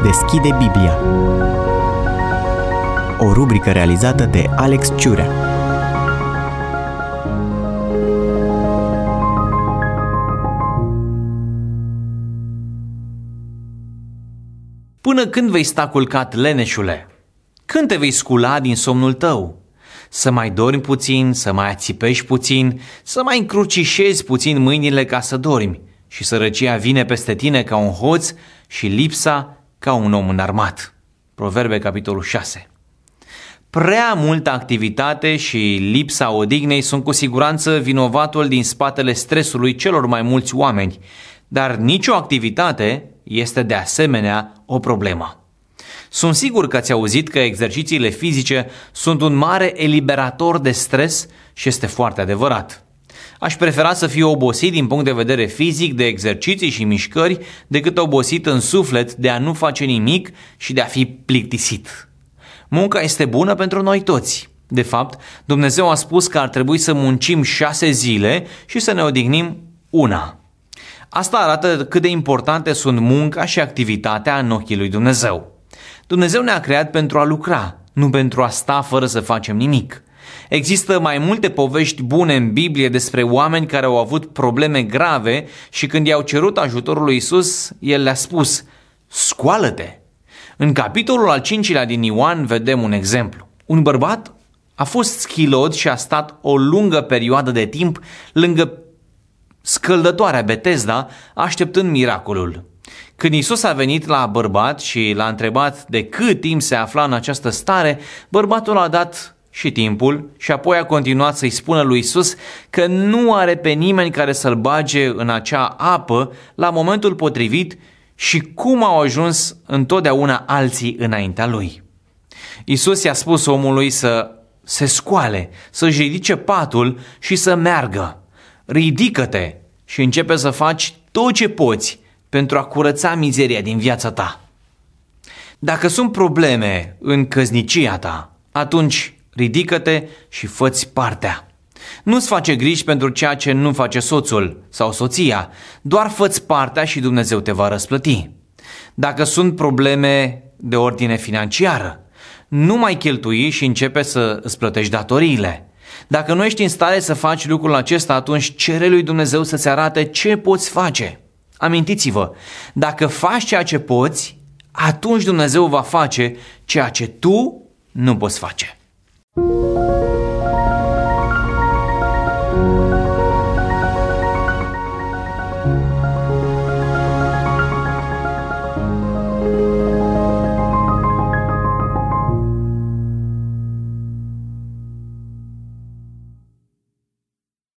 Deschide Biblia. O rubrică realizată de Alex Ciurea. Până când vei sta culcat, leneșule? Când te vei scula din somnul tău? Să mai dormi puțin, să mai ațipești puțin, să mai încrucișezi puțin mâinile ca să dormi, și sărăcia vine peste tine ca un hoț și lipsa ca un om înarmat. Proverbe, capitolul 6. Prea multă activitate și lipsa odihnei sunt cu siguranță vinovatul din spatele stresului celor mai mulți oameni, dar nicio activitate este de asemenea o problemă. Sunt sigur că ați auzit că exercițiile fizice sunt un mare eliberator de stres și este foarte adevărat. Aș prefera să fiu obosit din punct de vedere fizic de exerciții și mișcări decât obosit în suflet de a nu face nimic și de a fi plictisit. Munca este bună pentru noi toți. De fapt, Dumnezeu a spus că ar trebui să muncim 6 zile și să ne odihnim una. Asta arată cât de importante sunt munca și activitatea în ochii lui Dumnezeu. Dumnezeu ne-a creat pentru a lucra, nu pentru a sta fără să facem nimic. Există mai multe povești bune în Biblie despre oameni care au avut probleme grave și când i-au cerut ajutorul lui Iisus, El le-a spus: scoală-te! În capitolul al 5-lea din Ioan vedem un exemplu. Un bărbat a fost schilod și a stat o lungă perioadă de timp lângă scăldătoarea Betesda, așteptând miracolul. Când Iisus a venit la bărbat și l-a întrebat de cât timp se afla în această stare, bărbatul a dat și timpul și apoi a continuat să-i spună lui Iisus că nu are pe nimeni care să-l bage în acea apă la momentul potrivit și cum au ajuns întotdeauna alții înaintea lui. Iisus i-a spus omului să se scoale, să-și ridice patul și să meargă. Ridică-te și începe să faci tot ce poți pentru a curăța mizeria din viața ta. Dacă sunt probleme în căsnicia ta, atunci ridică-te și fă-ți partea. Nu-ți face griji pentru ceea ce nu face soțul sau soția, doar fă-ți partea și Dumnezeu te va răsplăti. Dacă sunt probleme de ordine financiară, nu mai cheltui și începe să îți plătești datoriile. Dacă nu ești în stare să faci lucrul acesta, atunci cere lui Dumnezeu să-ți arate ce poți face. Amintiți-vă, dacă faci ceea ce poți, atunci Dumnezeu va face ceea ce tu nu poți face.